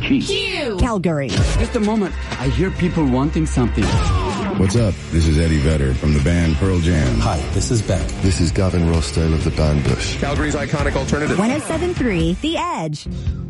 Q. Calgary. Just a moment. I hear people wanting something. What's up? This is Eddie Vedder from the band Pearl Jam. Hi, this is Beck. This is Gavin Rossdale of the band Bush. Calgary's iconic alternative. 107.3 The Edge.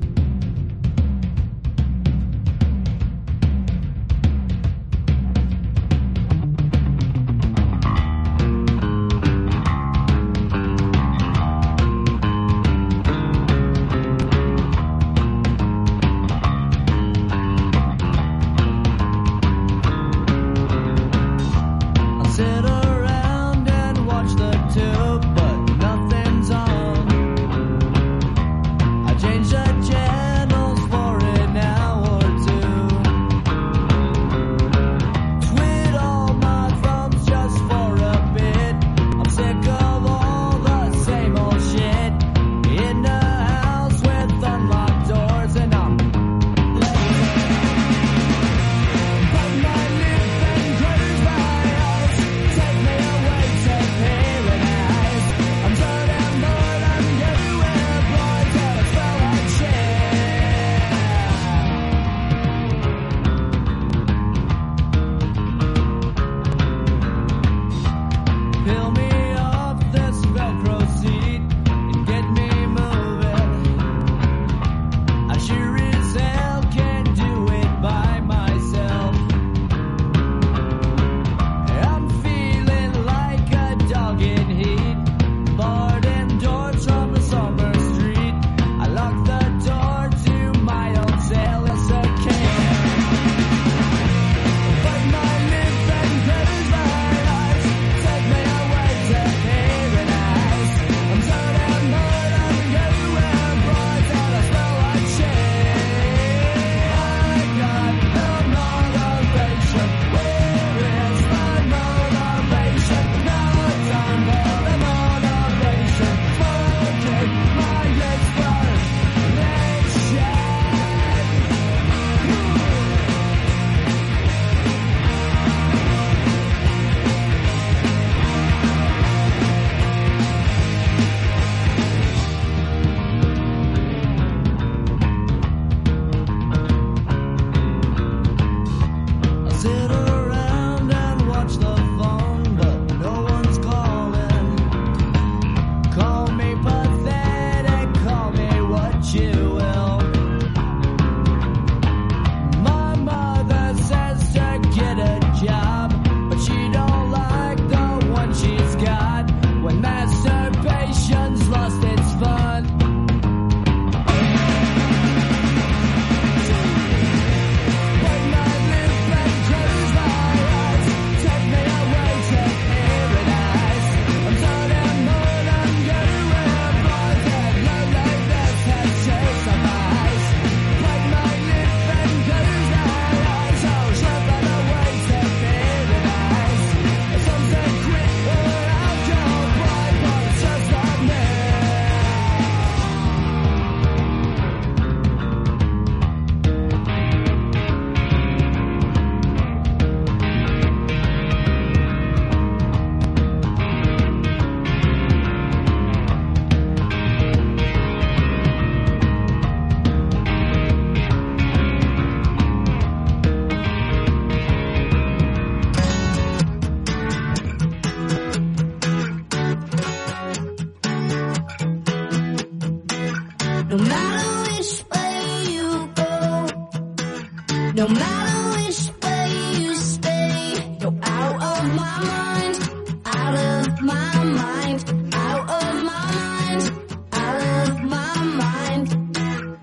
No matter which way you stay, you're out of my mind, out of my mind, out of my mind, out of my mind.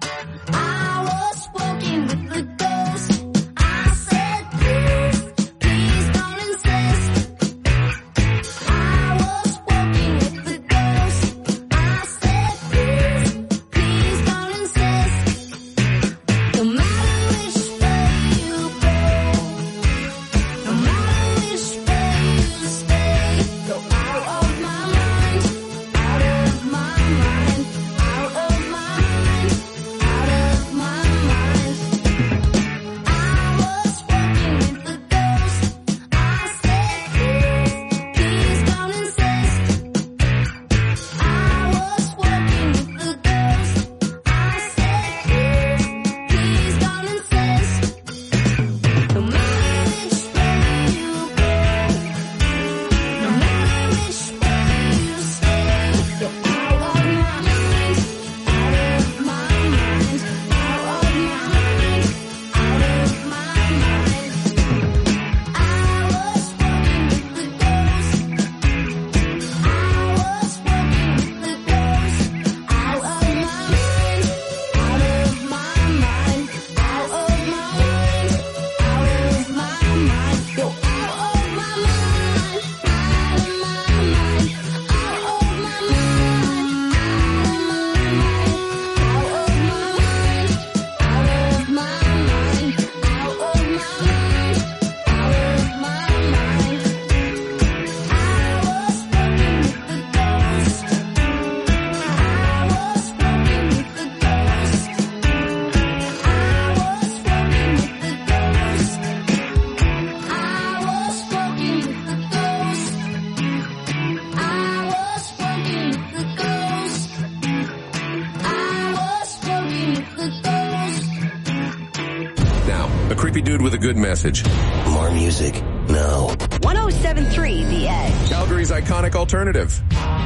I was walking with the ghost. I said, please, please don't insist. I was walking with the ghost. I said, please, please don't insist. No matter which way you A creepy dude with a good message. More music now. 107.3 The Edge. Calgary's iconic alternative.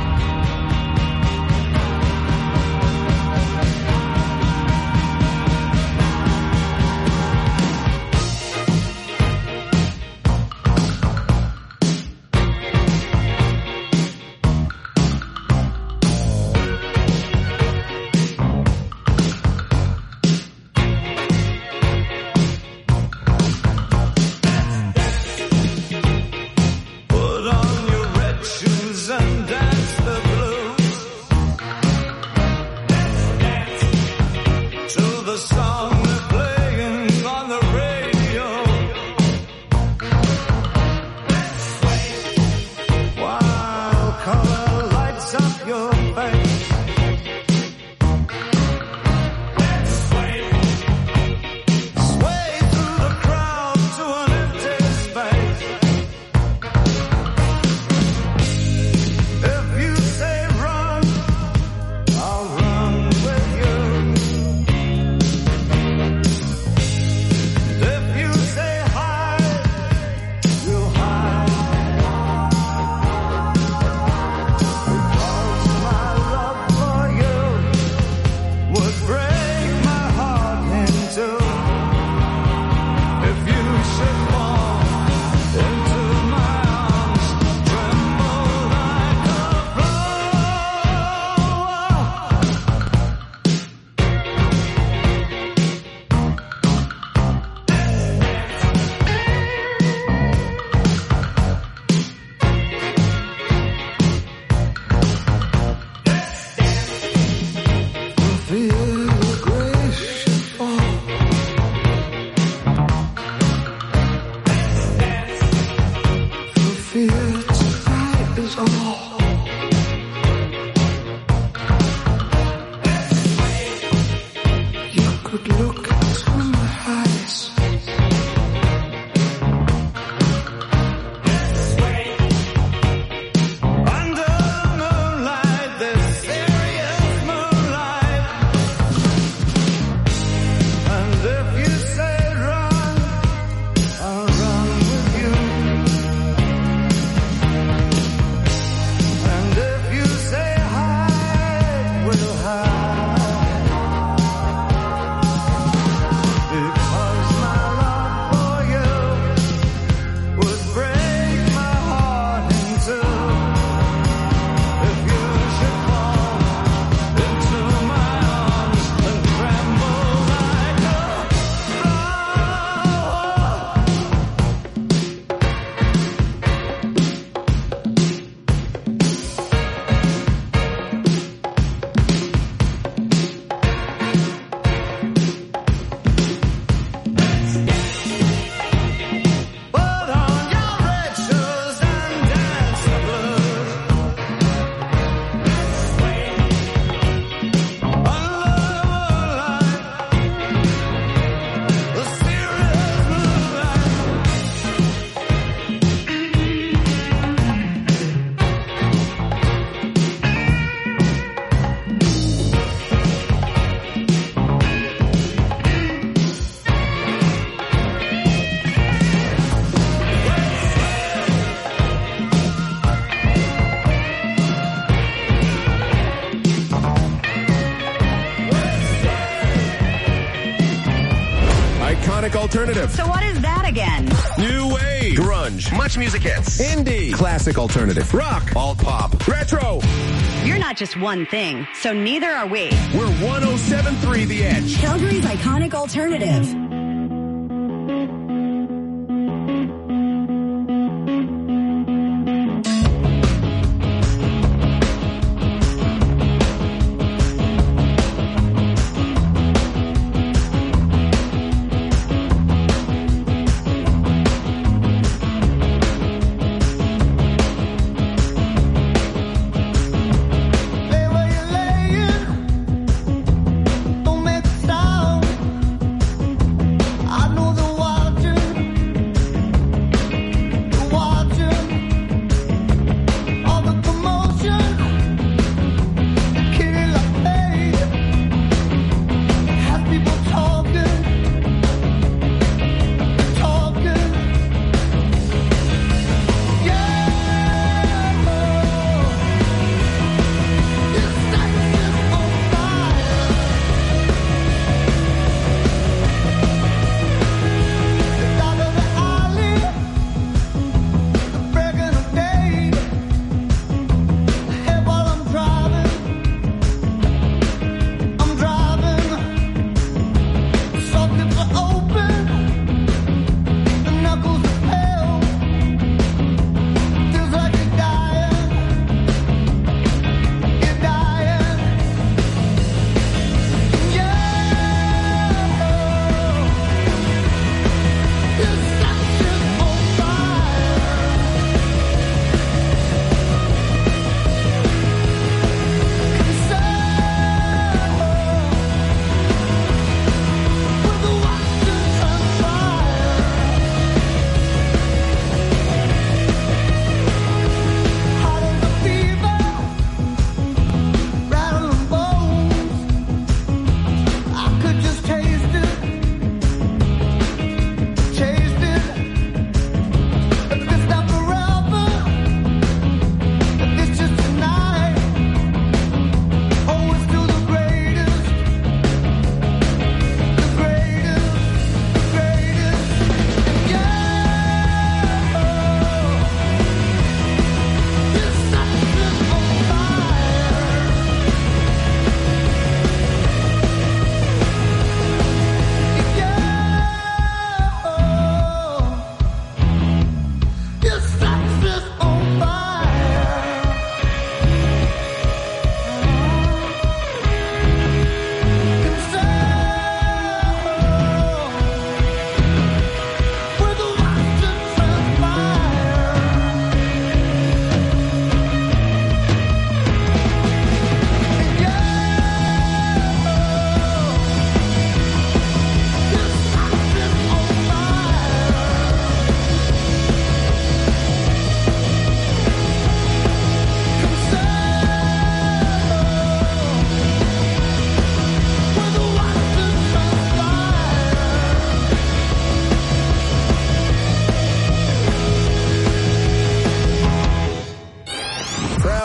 Alternative. So what is that again? New wave, grunge, much music hits, indie, classic alternative, rock, alt pop, retro. You're not just one thing, so neither are we. We're 107.3 The Edge. Calgary's iconic alternative.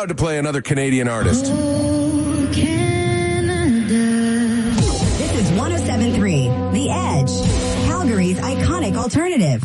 proud to play another Canadian artist. Oh, Canada. This is 107.3 The Edge, Calgary's iconic alternative.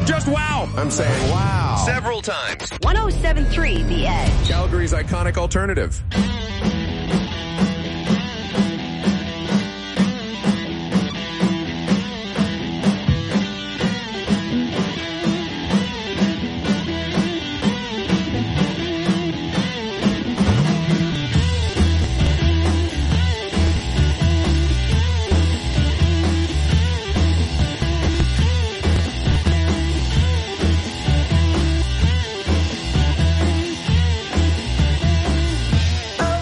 Just wow. I'm saying wow. Several times. 107.3 The Edge. Calgary's iconic alternative. Oh,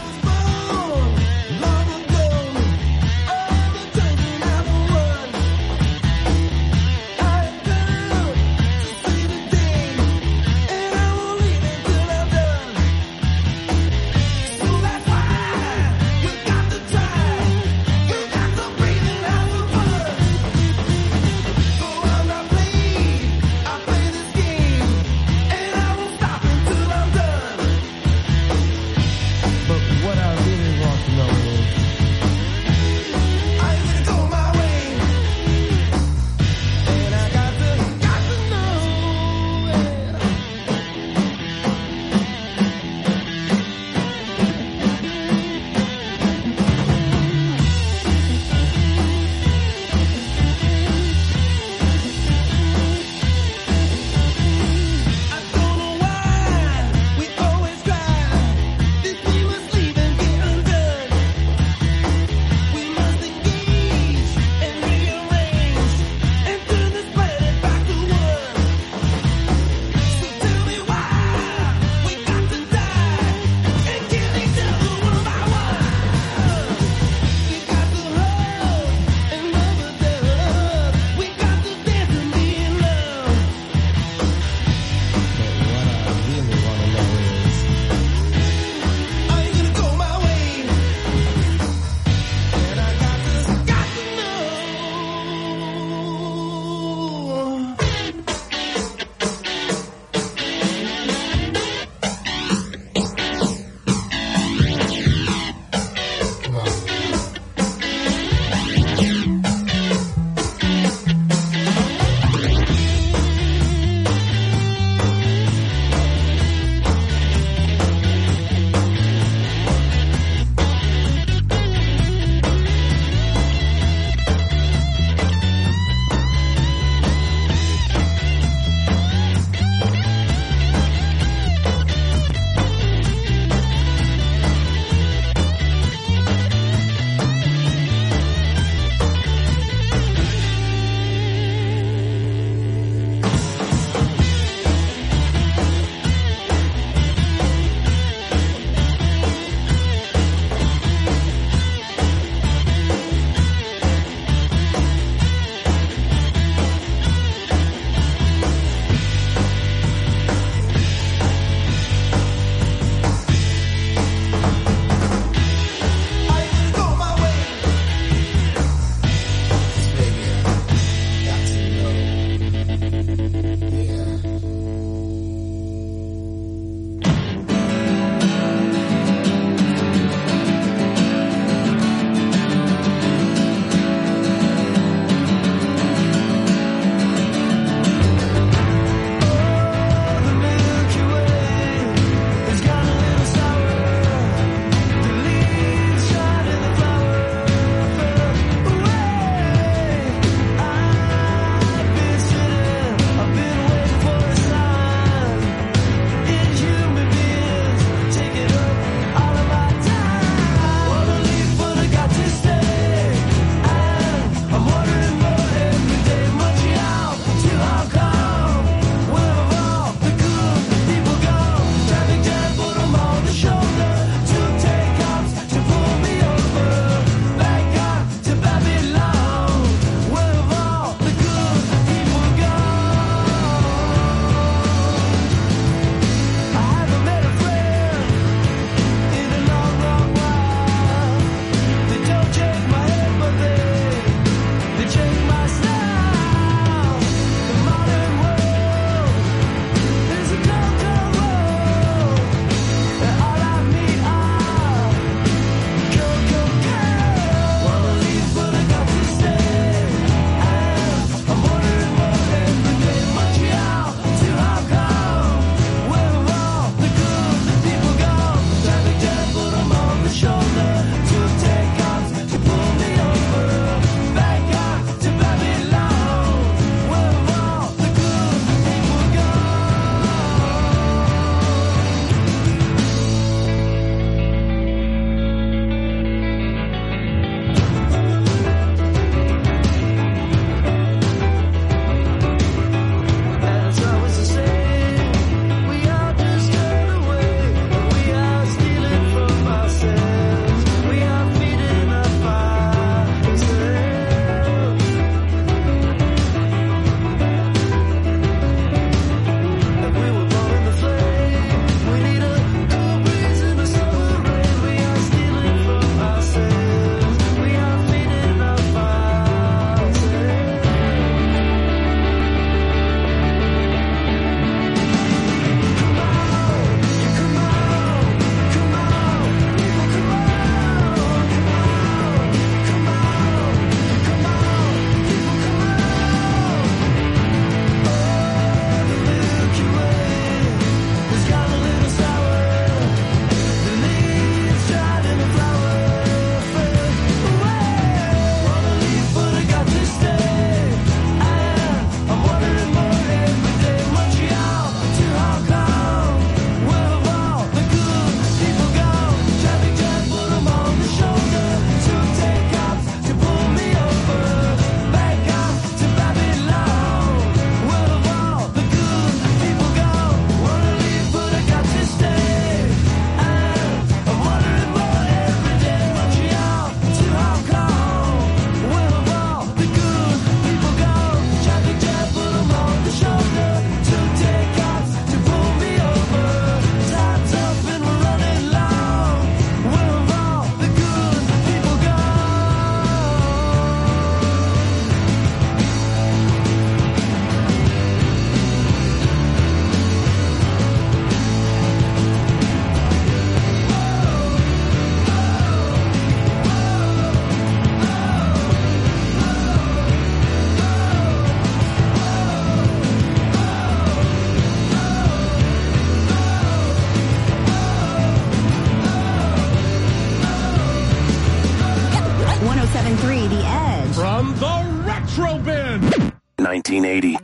1980.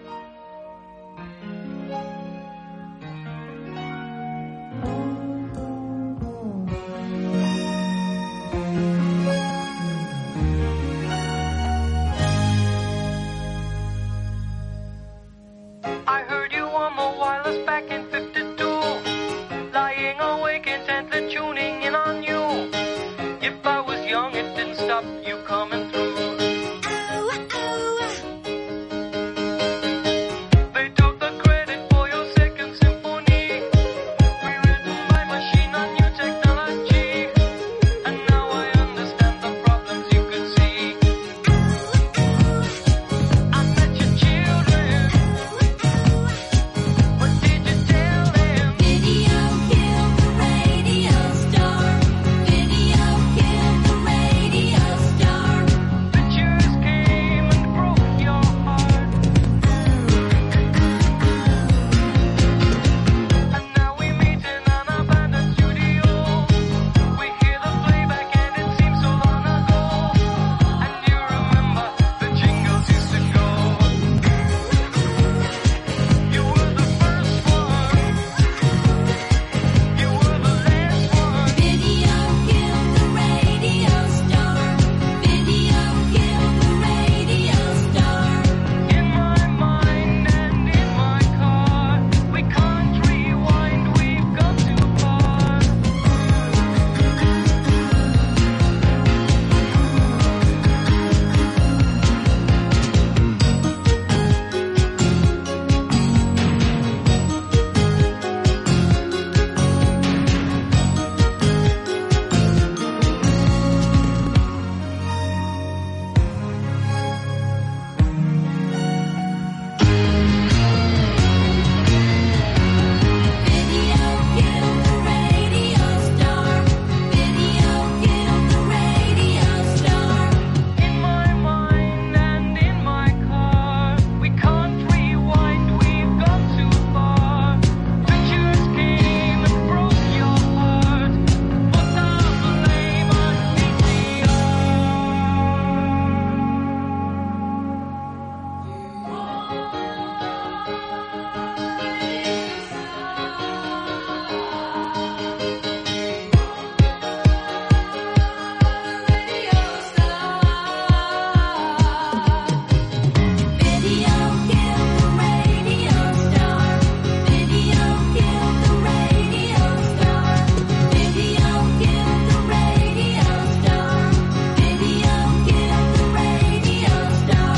I heard you on the wireless back in 52, lying awake intently tuning in on you. If I was young, it didn't stop you coming through. They took the credit for your second symphony, rewritten by machine on new technology, and now I understand the problems you could see. I met your children. What did you tell them? Video killed the radio star. Video killed the radio star. Pictures came and broke your heart. And now we meet in an abandoned studio. We hear the playback and it seems so long ago. And you remember the jingles used to go. You were the first one. You were the last one. Video killed the radio star. Video killed the radio star. In my mind and in my car, we can't rewind, we've gone too far. Video killed the radio star. Video killed the radio star. In my mind and in my car, we can't rewind, we've gone too far. Pictures came and broke your heart. Put the blame on VCR. Video killed the radio star. Video killed the radio star. Video killed the radio star. Video killed the radio star.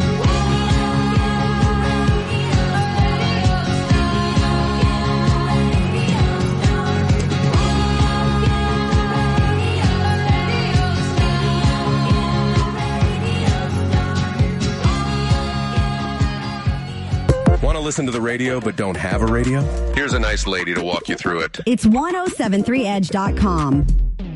Want to listen to the radio but don't have a radio? Here's a nice lady to walk you through it. It's 1073edge.com.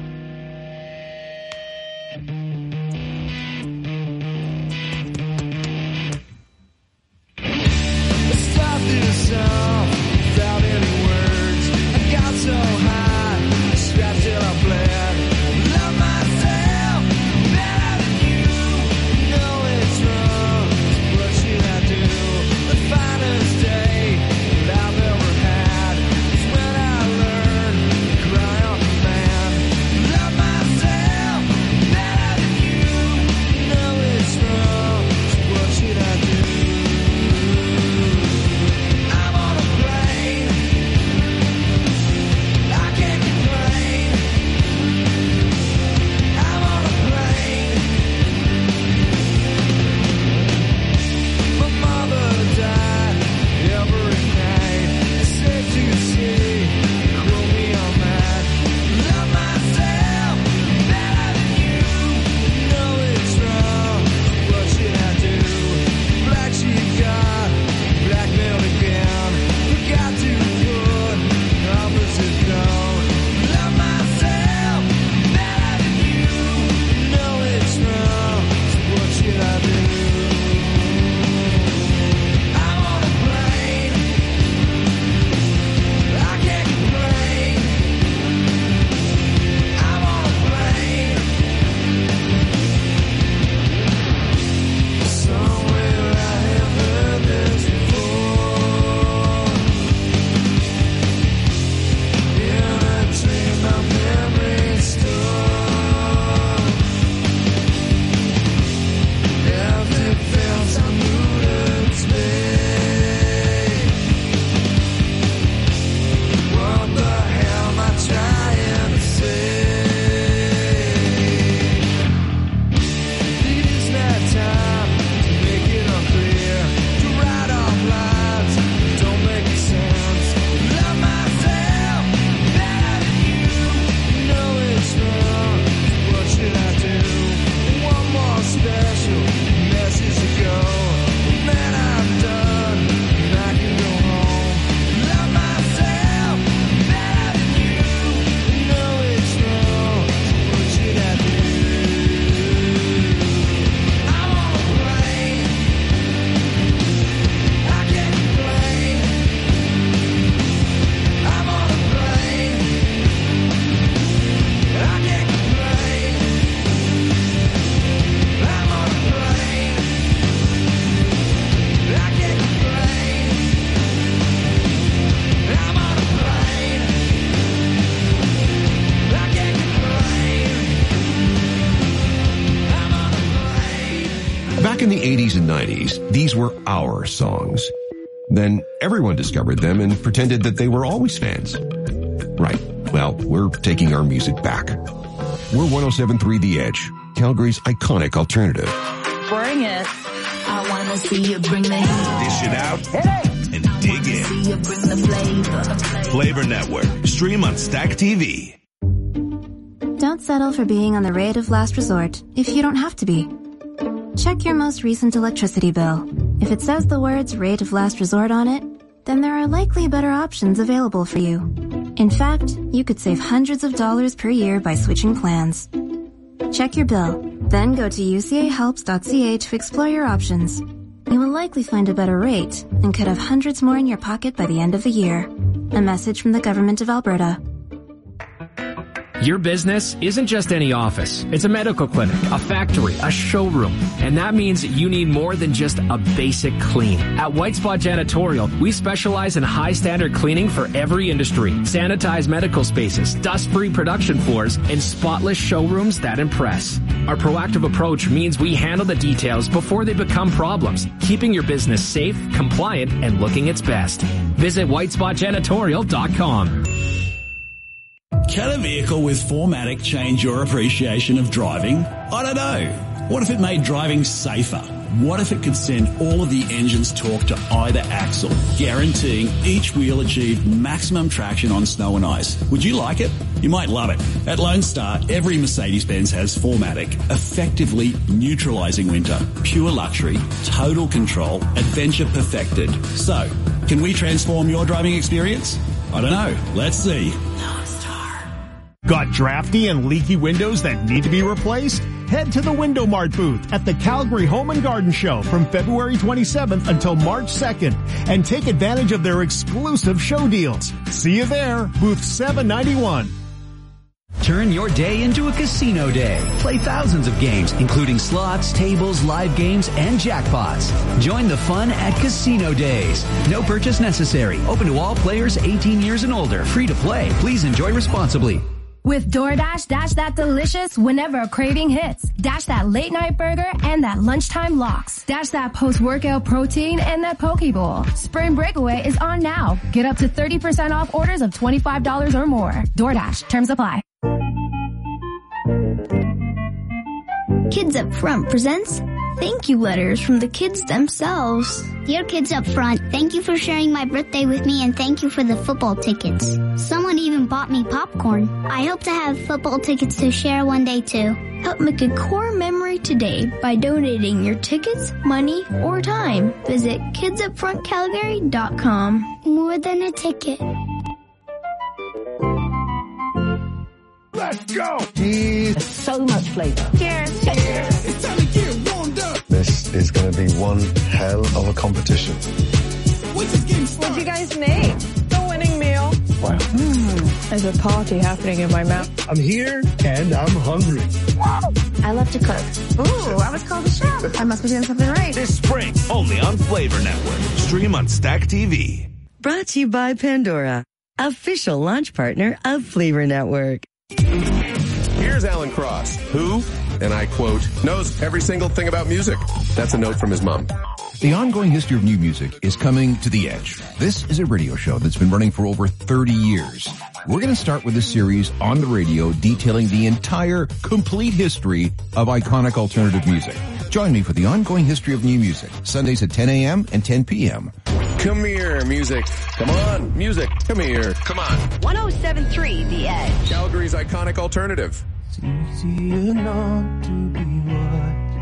Start this song without any words. I got so high, strapped till I bled. Love myself better than you. Know it's wrong. What should I do? The finest day that I've ever had is when I learned to cry on command. 80s and 90s, these were our songs. Then everyone discovered them and pretended that they were always fans. Right. Well, we're taking our music back. We're 107.3 The Edge, Calgary's iconic alternative. Bring it. I wanna see you bring the heat. Dish it out and dig in. See you bring the flavor. Flavor Network. Stream on Stack TV. Don't settle for being on the rate of last resort if you don't have to be. Check your most recent electricity bill. If it says the words rate of last resort on it, then there are likely better options available for you. In fact, you could save hundreds of dollars per year by switching plans. Check your bill, then go to ucahelps.ca to explore your options. You will likely find a better rate and could have hundreds more in your pocket by the end of the year. A message from the Government of Alberta. Your business isn't just any office. It's a medical clinic, a factory, a showroom. And that means you need more than just a basic clean. At White Spot Janitorial, we specialize in high standard cleaning for every industry. Sanitized medical spaces, dust-free production floors, and spotless showrooms that impress. Our proactive approach means we handle the details before they become problems, keeping your business safe, compliant, and looking its best. Visit whitespotjanitorial.com. Can a vehicle with 4MATIC change your appreciation of driving? I don't know. What if it made driving safer? What if it could send all of the engine's torque to either axle, guaranteeing each wheel achieved maximum traction on snow and ice? Would you like it? You might love it. At Lone Star, every Mercedes-Benz has 4MATIC, effectively neutralizing winter. Pure luxury, total control, adventure perfected. So, can we transform your driving experience? I don't know. Let's see. Got drafty and leaky windows that need to be replaced? Head to the Window Mart booth at the Calgary Home and Garden Show from February 27th until March 2nd and take advantage of their exclusive show deals. See you there, booth 791. Turn your day into a casino day. Play thousands of games, including slots, tables, live games, and jackpots. Join the fun at Casino Days. No purchase necessary. Open to all players 18 years and older. Free to play. Please enjoy responsibly. With DoorDash, dash that delicious whenever a craving hits. Dash that late night burger and that lunchtime lox. Dash that post-workout protein and that poke bowl. Spring Breakaway is on now. Get up to 30% off orders of $25 or more. DoorDash. Terms apply. Kids Up Front presents thank you letters from the kids themselves. Dear Kids Up Front, thank you for sharing my birthday with me and thank you for the football tickets. Someone even bought me popcorn. I hope to have football tickets to share one day too. Help make a core memory today by donating your tickets, money, or time. Visit kidsupfrontcalgary.com. More than a ticket. Let's go! Cheers. So much flavor. Cheers. Cheers. It's time to get warmed up. This is going to be one hell of a competition. What'd you guys make? The winning meal. Wow. There's a party happening in my mouth. I'm here and I'm hungry. I love to cook. Ooh, I was called a chef. I must be doing something right. This spring, only on Flavor Network. Stream on Stack TV. Brought to you by Pandora, official launch partner of Flavor Network. Here's Alan Cross, who, and I quote, knows every single thing about music. That's a note from his mom. The ongoing history of new music is coming to The Edge. This is a radio show that's been running for over 30 years. We're going to start with a series on the radio detailing the entire, complete history of iconic alternative music. Join me for the ongoing history of new music, Sundays at 10 a.m. and 10 p.m. Come here, music. Come on, music. Come here. Come on. 107.3 The Edge. Calgary's iconic alternative. It's easy enough to be watched.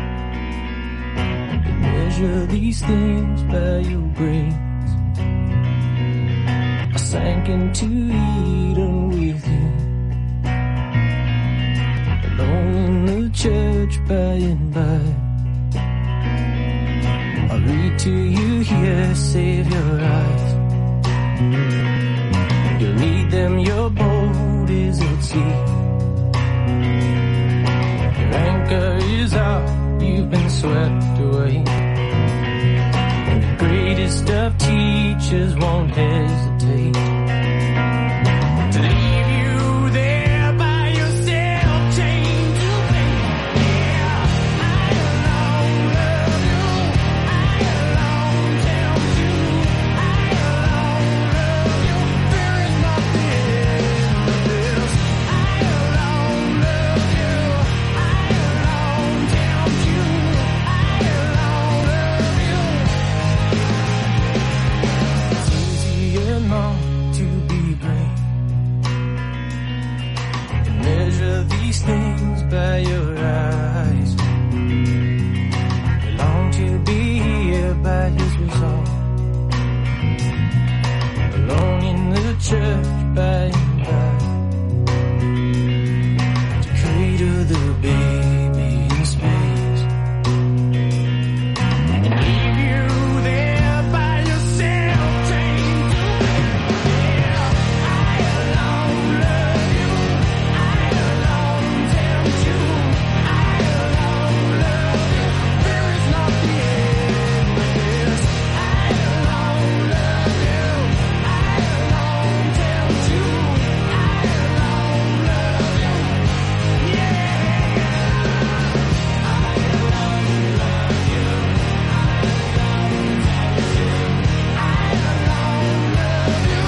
Measure these things by your brains. I sank into Eden with you, alone in the church by and by. I read to you here, save your eyes. You'll need them, your boat is at sea. Your anchor is out, you've been swept away. And the greatest of teachers won't hesitate to leave you there by yourself, chained to pain. Yeah, I know love. church by to cradle the baby in space and leave you there by yourself, chained to yeah, I alone love you, I alone tempt you, I alone love you, there is not the end of this, I alone love you, I alone tempt you, I alone love you, yeah, I alone love you, I alone tempt you, I alone love you,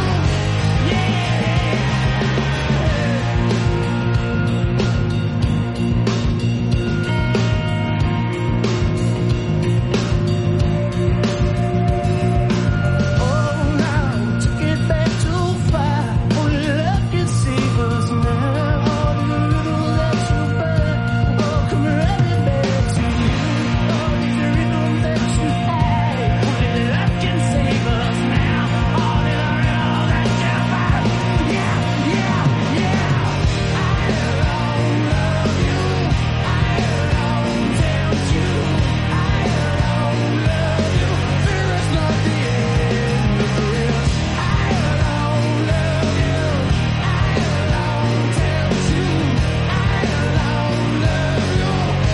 oh, now took it back too far. Only love can save us now. All the little that you burn, oh, come running back to you. All these rhythms that you had, only love can save us now. All the rhythms that you find, yeah, yeah, yeah. I alone love you, I alone tempt you, I alone love you. There is not the end of this. I alone love you, I alone tempt you, I alone love you,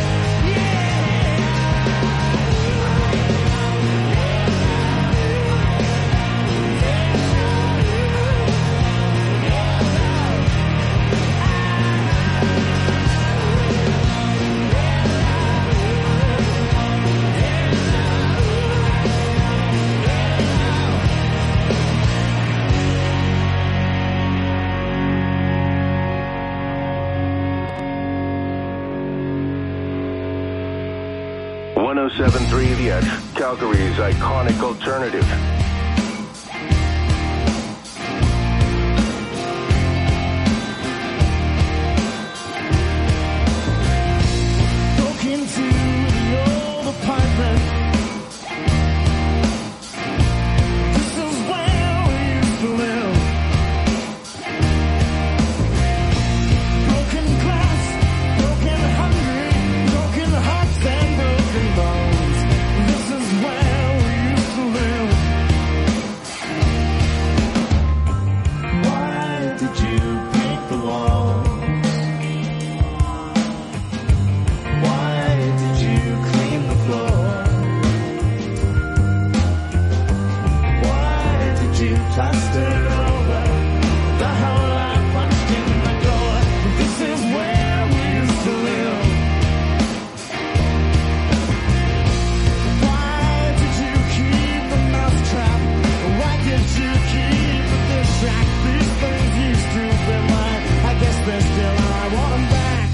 yeah. 107.3 The Edge, Calgary's iconic alternative. broken to the old apartment. This is where we used to live. Broken glass, broken hungry, broken hearts and broken bones. This is where we used to live. Why did you paint the walls? Why did you clean the floor? Why did you plaster over the hole I punched in the door? This is where we used to live. Why did you keep the mousetrap? Why did you keep the dish rack? These things used to be mine. I guess they're still mine. I want them back.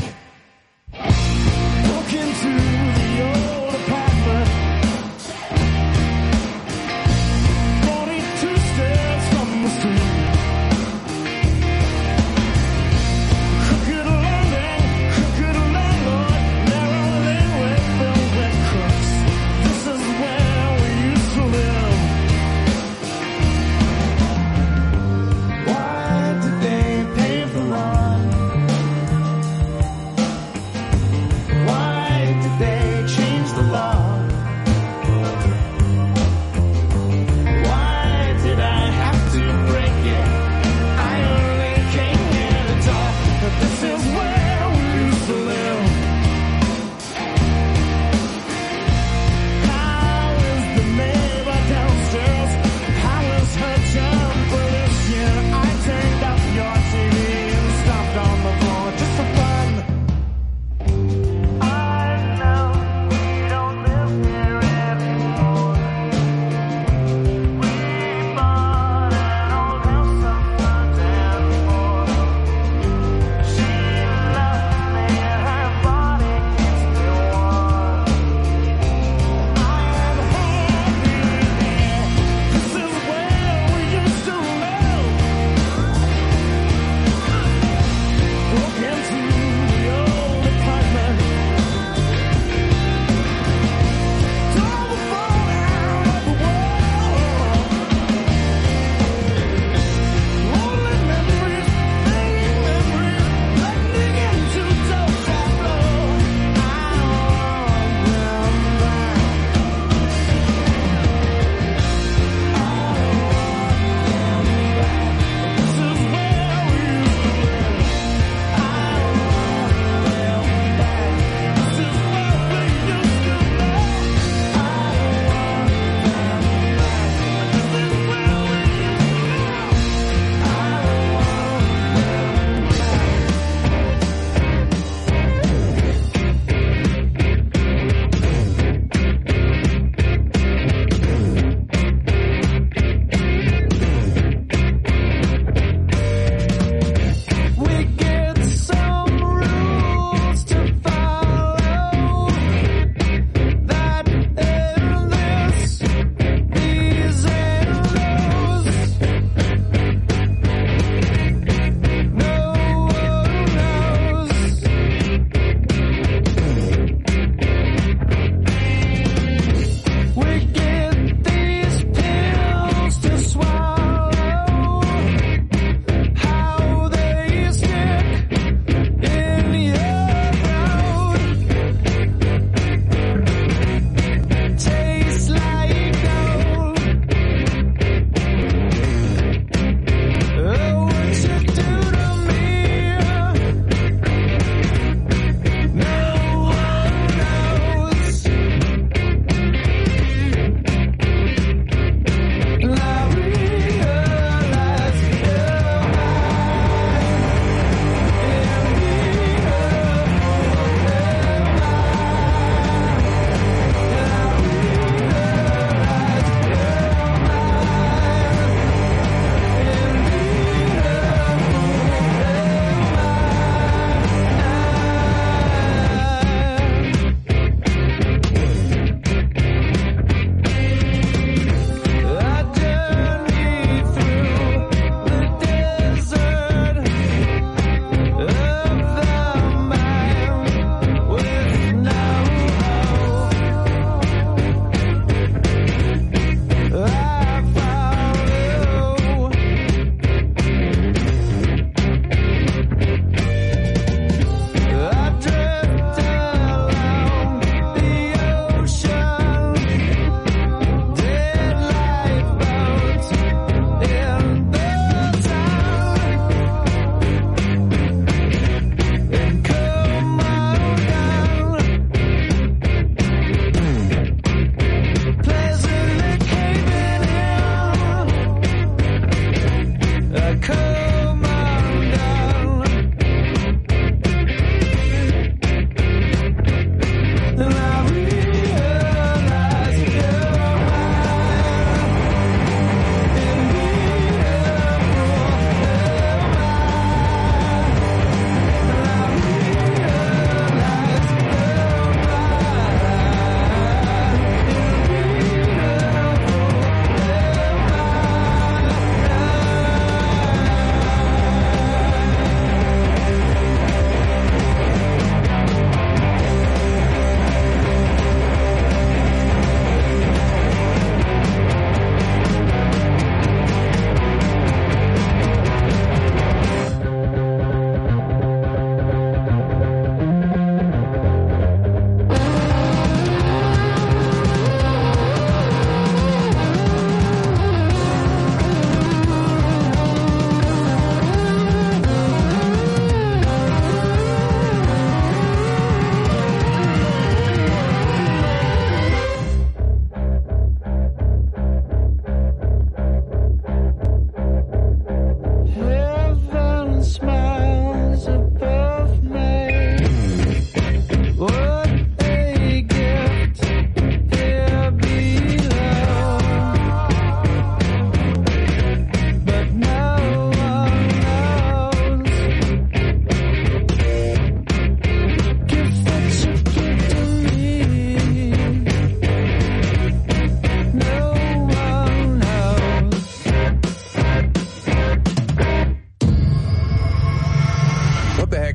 Broke into the old apartment. 42 steps from the street.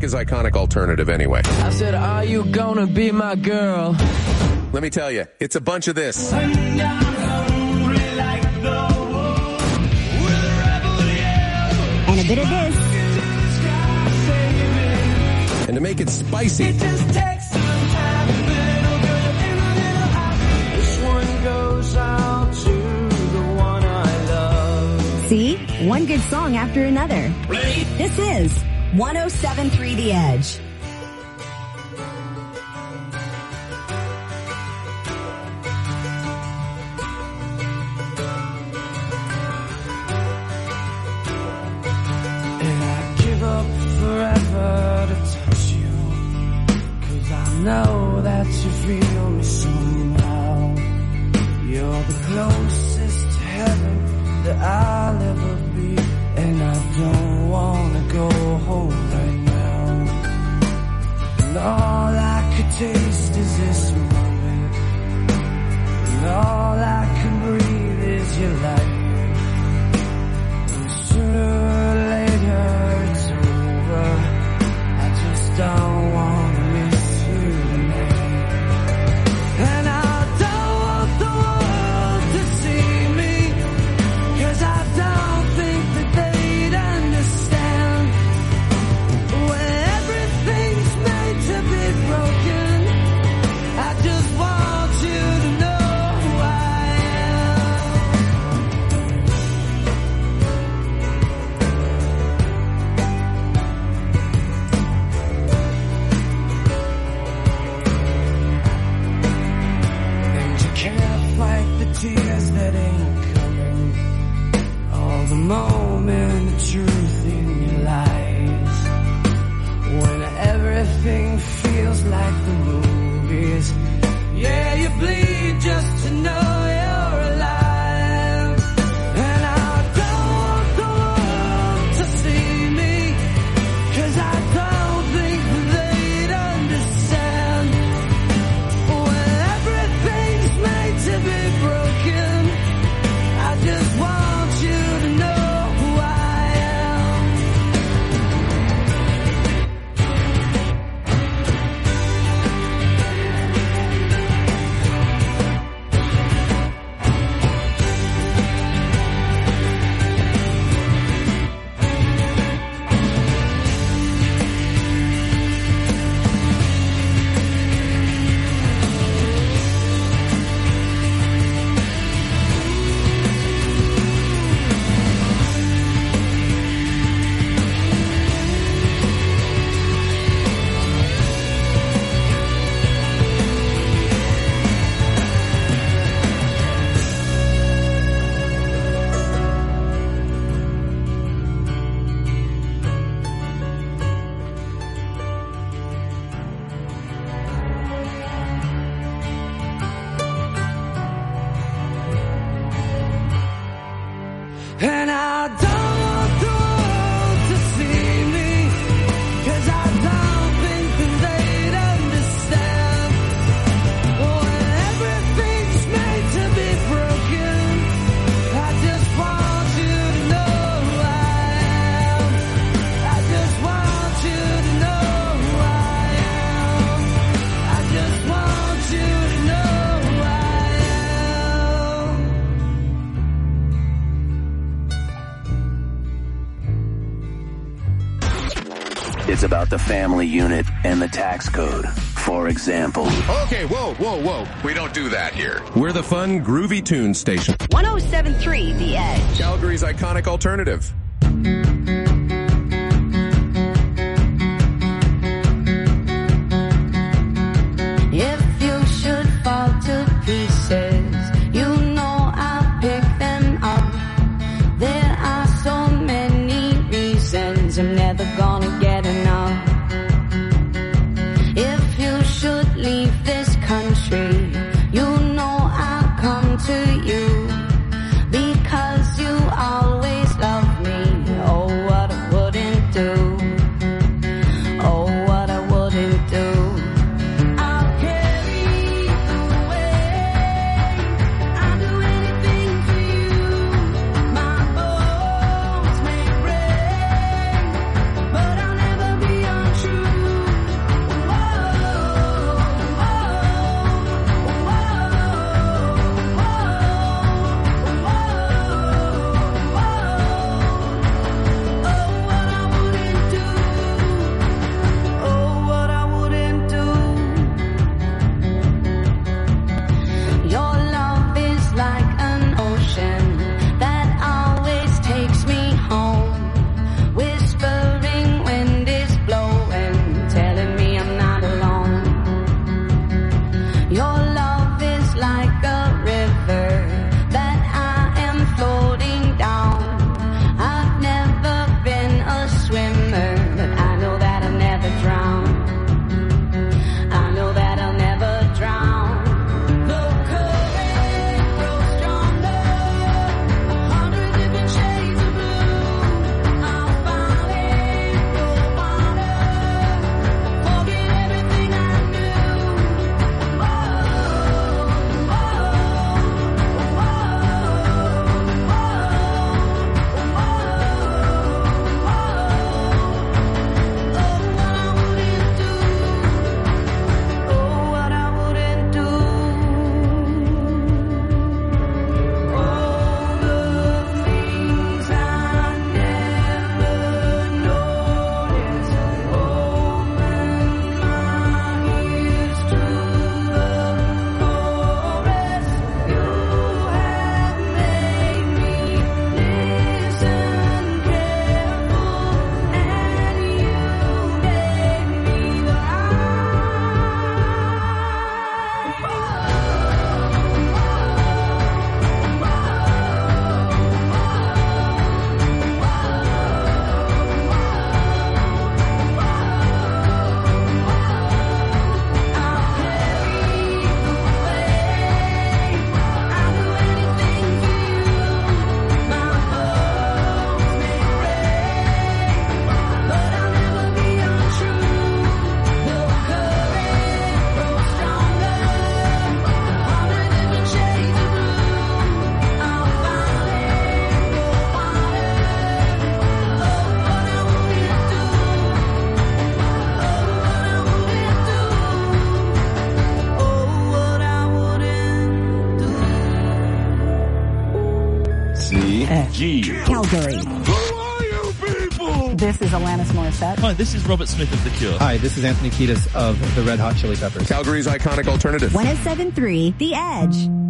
America's iconic alternative anyway? I said, are you gonna be my girl? Let me tell you, it's a bunch of this. And a bit of this. And to make it spicy, It just takes some time, a little bit and a little hot. This one goes out to the one I love. See? One good song after another. Ready? This is 107.3 The Edge. And I'd give up forever to touch you, 'cause I know that you feel me somehow. You're the closest to heaven that I'll ever be, and I don't wanna go home right now. And all I could taste is this moment, and all I can breathe is your light. And sooner or later it's over, I just don't wanna miss you tonight. And I don't want the world to see me, 'cause I don't think that they'd understand. When everything's made to be broken, I just want you to know who I am. And you can't fight the tears that ain't coming, all the moment of truth in your lies. When everything feels like the movies, yeah, you bleed just to know you're alive. And I don't want the world to see me, 'cause I don't think they'd understand. When everything's made to be broken, I just want you to know who I am. And I don't want the world to see me, 'cause I don't think that they'd understand. When everything's made to be broken, I just want you to know who I am. I just want you to know who I am. I just want you to know who I am. It's about the family unit and the tax code. For example, Okay, whoa. We don't do that here. We're the fun, groovy tune station. 107.3 The Edge. Calgary's iconic alternative. If you should fall to pieces, you know I'll pick them up. There are so many reasons I'm never gonna get enough. If you should leave this country, you know I'll come to you, because you always love me. Oh, KLG. Calgary. This is Alanis Morissette. Hi, this is Robert Smith of The Cure. Hi, this is Anthony Kiedis of the Red Hot Chili Peppers. Calgary's iconic alternative. 107.3 The Edge.